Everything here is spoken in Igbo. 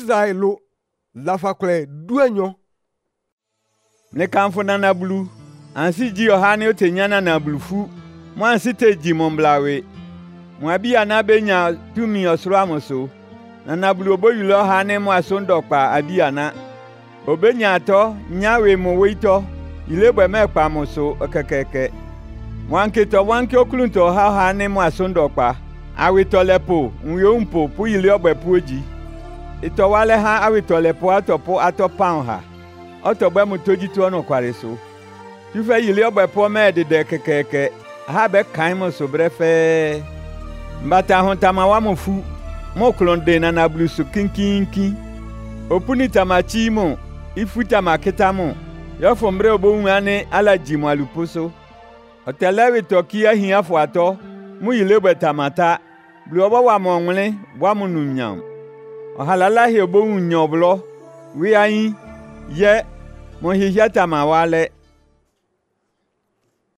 Israelo la fakle duenyo. Ne kamfo nana bulu. Ansi ji ohane otenyana na bulufu. Mo ansi te ji momblawe. Mo abi anabenya tumi osoro amoso. Nana bulu oboyulo ohane mo asondokpa abi ana. Obenya ato nyawe mo weito. Ilebwe mekpa moso okekeke. Mwankito wanki okulunto ohane mo asondokpa. Awitolepo nyompo pu ile ogbe puoji. Itowale ha awitolepo atopo atopan ha. Otogbe mutoji tu ono kwareso. Tufe ile ogbe po medide kekeke. Ha be kan mo so brefe. Mbata hontama wa mofu. Mo klonde na na blusu kinkinkin. Opuni tamachi mo. Ifuta maketa mo. Yo fombre obo ane ala jimo aluposo. Otelewi tokia hiafo ato. Mu ilebwe tamata. Blu obo wa mongle. Wa mununyam. Ohalala hi obo unyoblo. Wi ayin. Ye. Mo hihia tamawale.